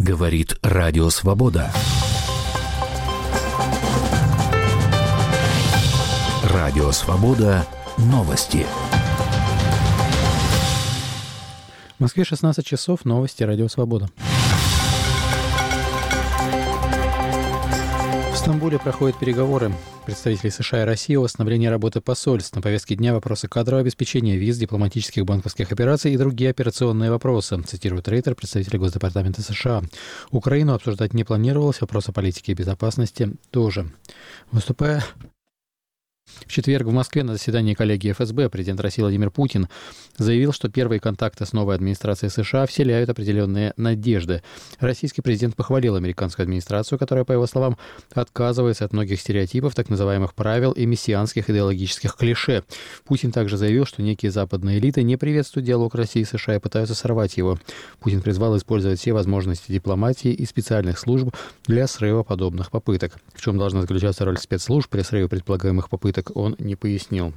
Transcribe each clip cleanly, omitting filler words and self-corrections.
Говорит Радио Свобода. Радио Свобода. Новости. В Москве 16 часов. Новости. Радио Свобода. В Стамбуле проходят переговоры представителей США и России о восстановлении работы посольств. На повестке дня вопросы кадрового обеспечения, виз, дипломатических банковских операций и другие операционные вопросы, цитирует Рейтер, представитель Госдепартамента США. Украину обсуждать не планировалось, вопросы политики и безопасности тоже. Выступая в четверг в Москве на заседании коллегии ФСБ президент России Владимир Путин заявил, что первые контакты с новой администрацией США вселяют определенные надежды. Российский президент похвалил американскую администрацию, которая, по его словам, отказывается от многих стереотипов, так называемых правил и мессианских идеологических клише. Путин также заявил, что некие западные элиты не приветствуют диалог России и США и пытаются сорвать его. Путин призвал использовать все возможности дипломатии и специальных служб для срыва подобных попыток. В чем должна заключаться роль спецслужб при срыве предполагаемых попыток, он не пояснил.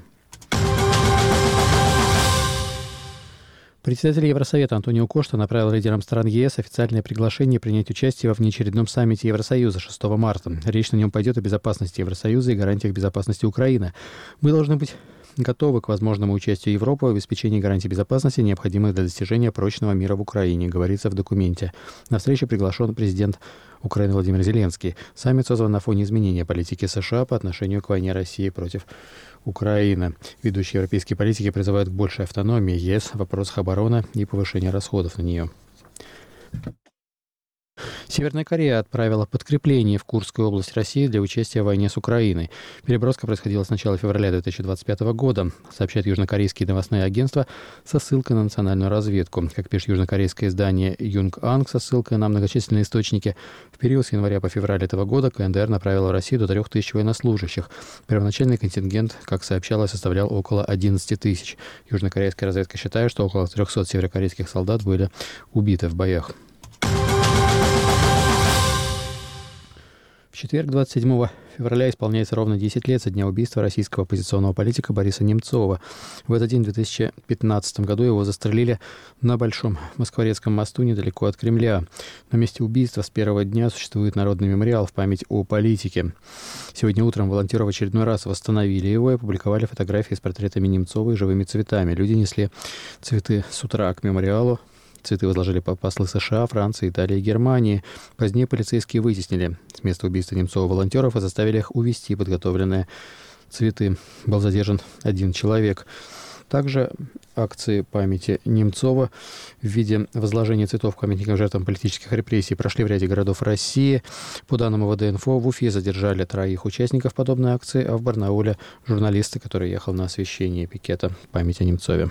Председатель Евросовета Антонио Кошта направил лидерам стран ЕС официальное приглашение принять участие во внеочередном саммите Евросоюза 6 марта. Речь на нем пойдет о безопасности Евросоюза и гарантиях безопасности Украины. Мы должны быть готовы к возможному участию Европы в обеспечении гарантий безопасности, необходимых для достижения прочного мира в Украине, говорится в документе. На встречу приглашен президент Украины Владимир Зеленский. Саммит созван на фоне изменения политики США по отношению к войне России против Украины. Ведущие европейские политики призывают к большей автономии ЕС в вопросах обороны и повышения расходов на нее. Северная Корея отправила подкрепление в Курскую область России для участия в войне с Украиной. Переброска происходила с начала февраля 2025 года, сообщают южнокорейские новостные агентства со ссылкой на национальную разведку. Как пишет южнокорейское издание Юнг-Анг со ссылкой на многочисленные источники, в период с января по февраль этого года КНДР направила в Россию до 3000 военнослужащих. Первоначальный контингент, как сообщалось, составлял около 11 тысяч. Южнокорейская разведка считает, что около 300 северокорейских солдат были убиты в боях. В четверг, 27 февраля, исполняется ровно 10 лет со дня убийства российского оппозиционного политика Бориса Немцова. В этот день, в 2015 году, его застрелили на Большом Москворецком мосту недалеко от Кремля. На месте убийства с первого дня существует народный мемориал в память о политике. Сегодня утром волонтеры в очередной раз восстановили его и опубликовали фотографии с портретами Немцова и живыми цветами. Люди несли цветы с утра к мемориалу. Цветы возложили послы США, Франции, Италии и Германии. Позднее полицейские вытеснили с места убийства Немцова волонтеров и заставили их увезти подготовленные цветы. Был задержан один человек. Также акции памяти Немцова в виде возложения цветов к памятникам жертвам политических репрессий прошли в ряде городов России. По данным ВД-инфо, в Уфе задержали 3 участников подобной акции, а в Барнауле журналиста, который ехал на освещение пикета памяти о Немцове.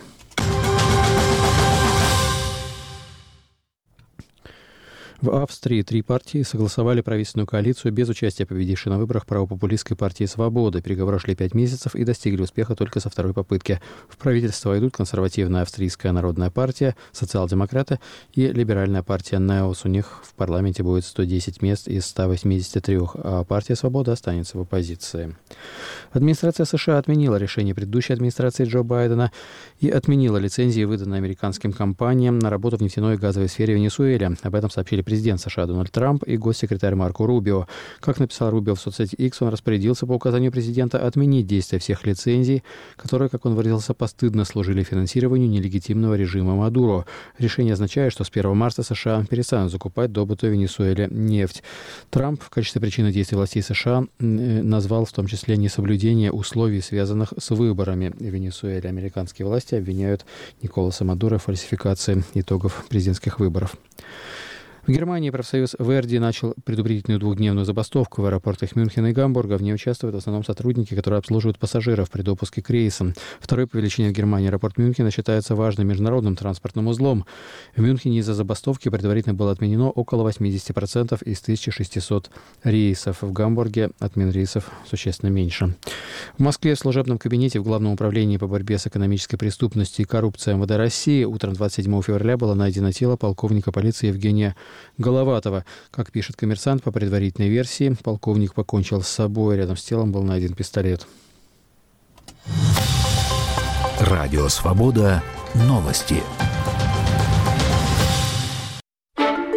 В Австрии 3 партии согласовали правительственную коалицию без участия победившей на выборах правопопулистской партии «Свобода». Переговоры шли 5 месяцев и достигли успеха только со второй попытки. В правительство войдут консервативная австрийская народная партия, социал-демократы и либеральная партия «Неос». У них в парламенте будет 110 мест из 183, а партия «Свобода» останется в оппозиции. Администрация США отменила решение предыдущей администрации Джо Байдена и отменила лицензии, выданные американским компаниям на работу в нефтяной и газовой сфере в Венесуэле. Об этом сообщили президент США Дональд Трамп и госсекретарь Марко Рубио. Как написал Рубио в соцсети X, он распорядился по указанию президента отменить действие всех лицензий, которые, как он выразился, постыдно служили финансированию нелегитимного режима Мадуро. Решение означает, что с 1 марта США перестанут закупать добытую в Венесуэле нефть. Трамп в качестве причины действий властей США назвал в том числе несоблюдение условий, связанных с выборами в Венесуэле. Американские власти обвиняют Николаса Мадуро в фальсификации итогов президентских выборов. В Германии профсоюз Верди начал предупредительную 2-дневную забастовку в аэропортах Мюнхена и Гамбурга. В ней участвуют в основном сотрудники, которые обслуживают пассажиров при допуске к рейсам. Второй по величине в Германии аэропорт Мюнхена считается важным международным транспортным узлом. В Мюнхене из-за забастовки предварительно было отменено около 80% из 1600 рейсов. В Гамбурге отмен рейсов существенно меньше. В Москве в служебном кабинете в Главном управлении по борьбе с экономической преступностью и коррупцией МВД России утром 27 февраля было найдено тело полковника полиции Евгения Головатова. Как пишет «Коммерсант», по предварительной версии, полковник покончил с собой. Рядом с телом был найден пистолет. Радио «Свобода». Новости.